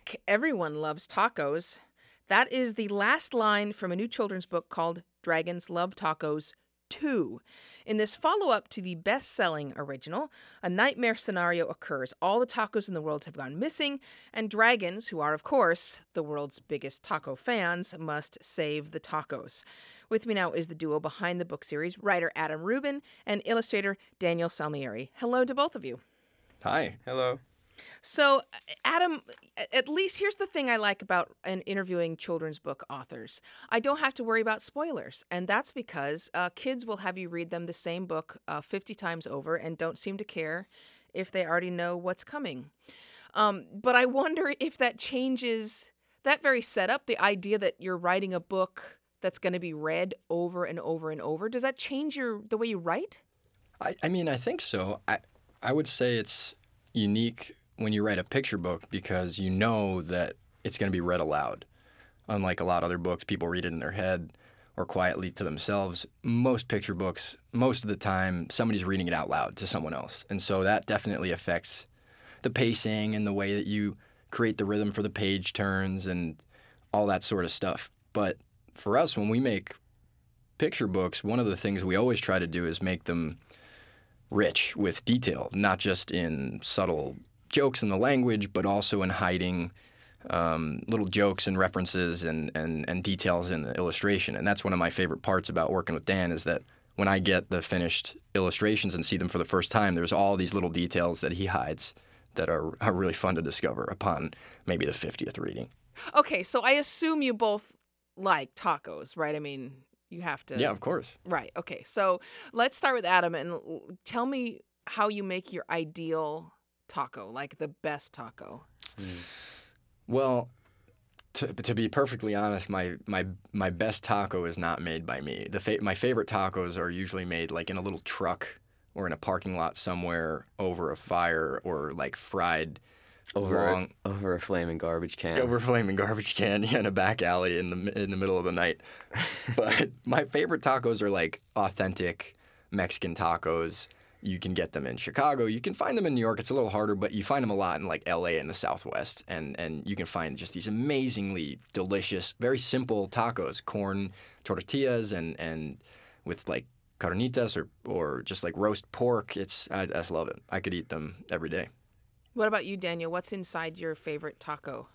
back. Everyone loves tacos. That is the last line from a new children's book called Dragons Love Tacos 2. In this follow up to the best selling original, a nightmare scenario occurs. All the tacos in the world have gone missing, and dragons, who are, of course, the world's biggest taco fans, must save the tacos. With me now is the duo behind the book series, writer Adam Rubin and illustrator Daniel Salmieri. Hello to both of you. Hi. Hello. So, Adam, at least here's the thing I like about interviewing children's book authors. I don't have to worry about spoilers, and that's because kids will have you read them the same book 50 times over and don't seem to care if they already know what's coming. But I wonder if that changes that very setup, the idea that you're writing a book that's going to be read over and over and over. Does that change the way you write? I mean, I think so. I would say it's unique when you write a picture book because you know that it's going to be read aloud. Unlike a lot of other books, people read it in their head or quietly to themselves. Most picture books, most of the time, somebody's reading it out loud to someone else. And so that definitely affects the pacing and the way that you create the rhythm for the page turns and all that sort of stuff. But for us, when we make picture books, one of the things we always try to do is make them rich with detail, not just in subtle jokes in the language, but also in hiding little jokes and references and details in the illustration. And that's one of my favorite parts about working with Dan is that when I get the finished illustrations and see them for the first time, there's all these little details that he hides that are really fun to discover upon maybe the 50th reading. Okay, so I assume you both like tacos, right? I mean, you have to. Yeah, of course. Right. Okay. So let's start with Adam and tell me how you make your ideal taco, like the best taco. Well, to be perfectly honest, my best taco is not made by me. My favorite tacos are usually made like in a little truck or in a parking lot somewhere over a fire or like fried Over a flaming garbage can. Over a flaming garbage can in a back alley in the middle of the night. But my favorite tacos are like authentic Mexican tacos. You can get them in Chicago. You can find them in New York. It's a little harder, but you find them a lot in like LA and the Southwest. And you can find just these amazingly delicious, very simple tacos, corn tortillas and with like carnitas or just like roast pork. I love it. I could eat them every day. What about you, Daniel? What's inside your favorite taco?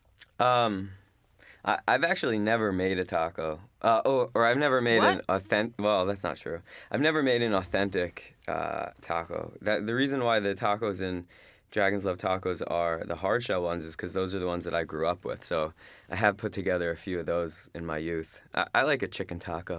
I've actually never made a taco. Or I've never made an authentic. Well, that's not true. I've never made an authentic taco. The reason why the tacos in Dragons Love Tacos are the hard shell ones is because those are the ones that I grew up with. So I have put together a few of those in my youth. I like a chicken taco.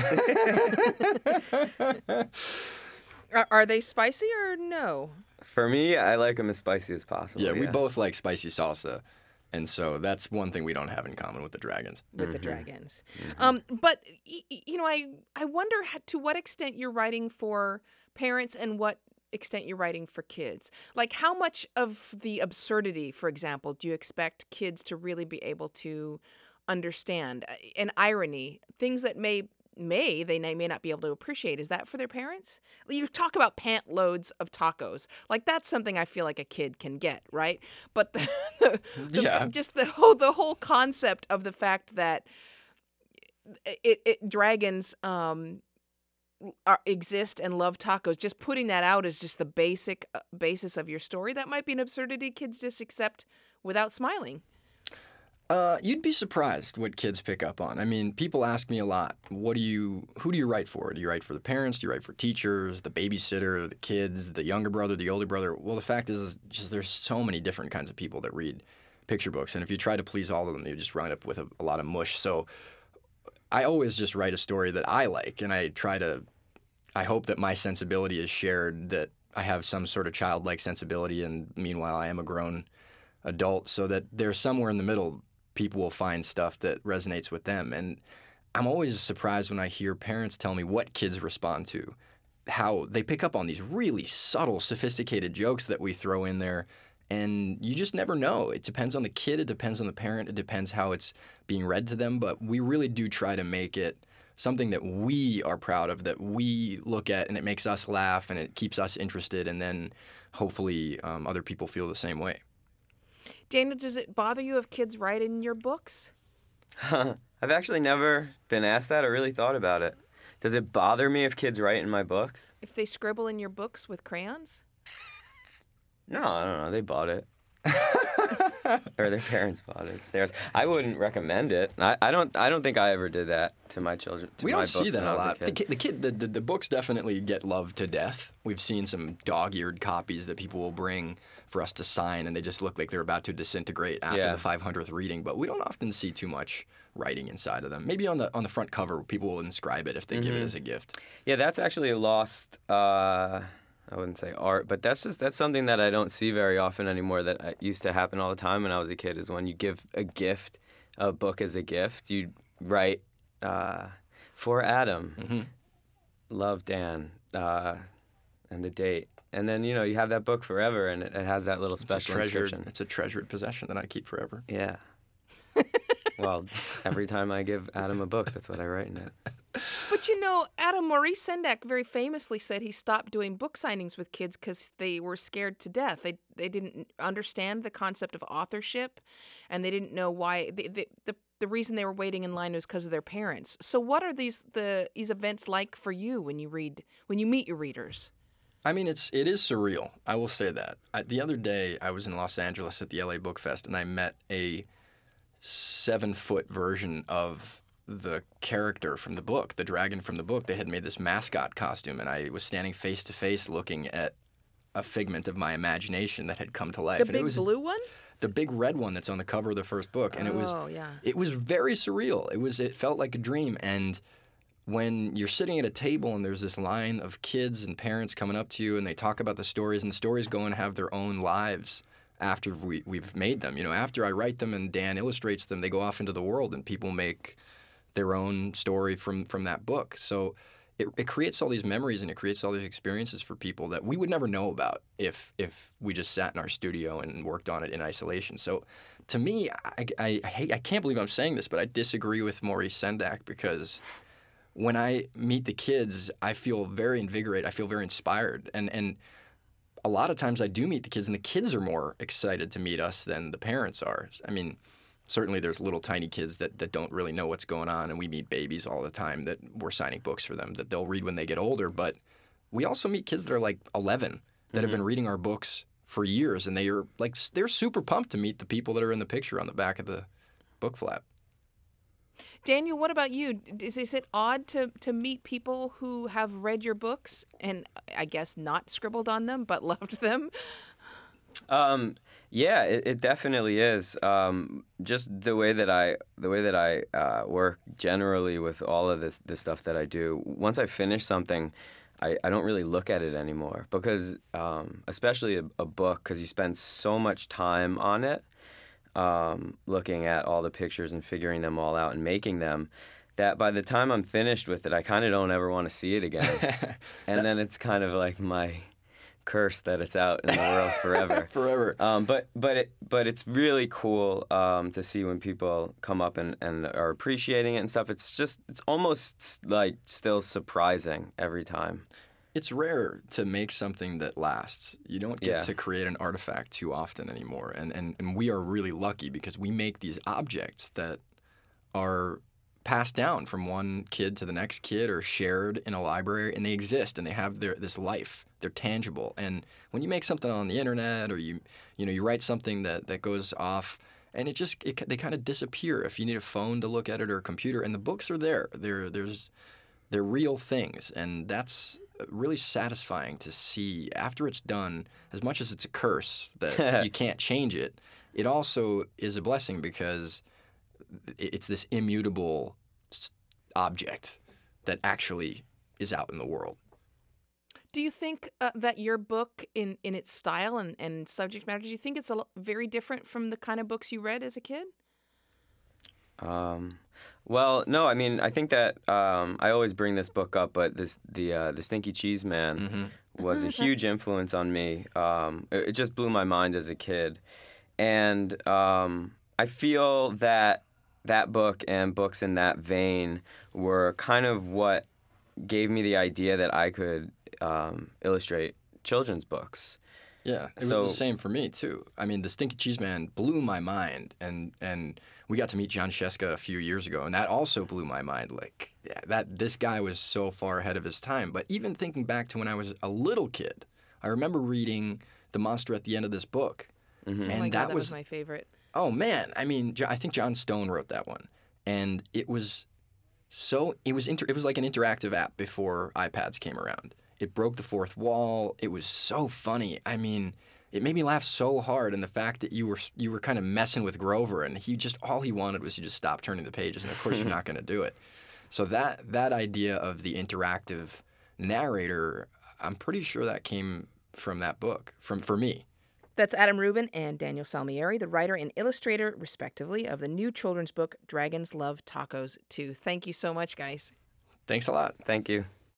Are they spicy or no? For me, I like them as spicy as possible. Yeah, we both like spicy salsa. And so that's one thing we don't have in common with the dragons. With the dragons. But, I wonder to what extent you're writing for parents and what extent you're writing for kids. Like, how much of the absurdity, for example, do you expect kids to really be able to understand? And irony, things that they may not be able to appreciate. Is that for their parents? You talk about pant loads of tacos. Like, that's something I feel like a kid can get, right? But just the whole concept of the fact that dragons exist and love tacos, just putting that out as just the basic basis of your story, that might be an absurdity kids just accept without smiling. You'd be surprised what kids pick up on. I mean, people ask me a lot, who do you write for? Do you write for the parents? Do you write for teachers, the babysitter, the kids, the younger brother, the older brother? Well, the fact is just there's so many different kinds of people that read picture books. And if you try to please all of them, you just run up with a lot of mush. So I always just write a story that I like, and I hope that my sensibility is shared, that I have some sort of childlike sensibility, and meanwhile I am a grown adult, so that there's somewhere in the middle people will find stuff that resonates with them. And I'm always surprised when I hear parents tell me what kids respond to, how they pick up on these really subtle, sophisticated jokes that we throw in there, and you just never know. It depends on the kid, it depends on the parent, it depends how it's being read to them, but we really do try to make it something that we are proud of, that we look at and it makes us laugh and it keeps us interested, and then hopefully other people feel the same way. Daniel, does it bother you if kids write in your books? I've actually never been asked that or really thought about it. Does it bother me if kids write in my books? If they scribble in your books with crayons? No, I don't know. They bought it. Or their parents bought it. It's theirs. I wouldn't recommend it. I don't think I ever did that to my children. To We my don't see books that when I a was lot. kid. The books definitely get loved to death. We've seen some dog-eared copies that people will bring for us to sign, and they just look like they're about to disintegrate after Yeah. the 500th reading. But we don't often see too much writing inside of them. Maybe on the front cover, people will inscribe it if they give it as a gift. Yeah, that's actually a lost. I wouldn't say art, but that's something that I don't see very often anymore. That used to happen all the time when I was a kid. Is when you give a book as a gift, you write for Adam, love Dan, and the date, and then you have that book forever, and it has that little special inscription. It's a treasured possession that I keep forever. Yeah. Well, every time I give Adam a book, that's what I write in it. But Adam, Maurice Sendak very famously said he stopped doing book signings with kids because they were scared to death. They didn't understand the concept of authorship, and they didn't know why. The reason they were waiting in line was because of their parents. So what are these events like for you when you meet your readers? I mean, it is surreal. I will say that. The other day, I was in Los Angeles at the LA Book Fest, and I met a 7-foot version of the character from the book, the dragon from the book. They had made this mascot costume, and I was standing face to face looking at a figment of my imagination that had come to life. The And big it was blue one? the big red one that's on the cover of the first book, and yeah. it was very surreal. It felt like a dream. And when you're sitting at a table and there's this line of kids and parents coming up to you and they talk about the stories, and the stories go and have their own lives after we've made them. After I write them and Dan illustrates them, they go off into the world and people make their own story from that book. So it creates all these memories and it creates all these experiences for people that we would never know about if we just sat in our studio and worked on it in isolation. So to me, I can't believe I'm saying this, but I disagree with Maurice Sendak, because when I meet the kids, I feel very invigorated. I feel very inspired. And a lot of times I do meet the kids, and the kids are more excited to meet us than the parents are. I mean, certainly there's little tiny kids that don't really know what's going on, and we meet babies all the time that we're signing books for them that they'll read when they get older. But we also meet kids that are like 11 that have been reading our books for years, and they're super pumped to meet the people that are in the picture on the back of the book flap. Daniel, what about you? Is it odd to meet people who have read your books and I guess not scribbled on them but loved them? Yeah, it definitely is. Just the way that I work generally with all of this stuff that I do. Once I finish something, I don't really look at it anymore, because especially a book, because you spend so much time on it, looking at all the pictures and figuring them all out and making them, that by the time I'm finished with it, I kind of don't ever want to see it again. And then it's kind of like my curse that it's out in the world forever. Forever. But it's really cool to see when people come up and are appreciating it and stuff. It's almost like still surprising every time. It's rare to make something that lasts. You don't get to create an artifact too often anymore. And we are really lucky because we make these objects that are passed down from one kid to the next kid or shared in a library, and they exist and they have this life. They're tangible. And when you make something on the internet, or you write something that goes off, and they kind of disappear if you need a phone to look at it or a computer, and the books are there. They're real things, and that's really satisfying to see after it's done. As much as it's a curse that you can't change it, it also is a blessing because it's this immutable object that actually is out in the world. Do you think that your book, in its style and subject matter, do you think it's very different from the kind of books you read as a kid? Well, no. I mean, I think that I always bring this book up, but the Stinky Cheese Man was a huge influence on me. It just blew my mind as a kid, and I feel that book and books in that vein were kind of what gave me the idea that I could illustrate children's books. Yeah, it was the same for me too. I mean, the Stinky Cheese Man blew my mind, and we got to meet John Sheska a few years ago, and that also blew my mind. Like, yeah, that this guy was so far ahead of his time. But even thinking back to when I was a little kid, I remember reading The Monster at the End of This Book, Mm-hmm. Oh and my God, that was was my favorite. oh man, I mean, I think John Stone wrote that one, and it was it was like an interactive app before iPads came around. It broke the fourth wall. It was so funny. I mean, it made me laugh so hard, and the fact that you were kind of messing with Grover, and all he wanted was you just stop turning the pages, and of course you're not going to do it. So that idea of the interactive narrator, I'm pretty sure that came from that book, for me. That's Adam Rubin and Daniel Salmieri, the writer and illustrator, respectively, of the new children's book, Dragons Love Tacos 2. Thank you so much, guys. Thanks a lot. Thank you.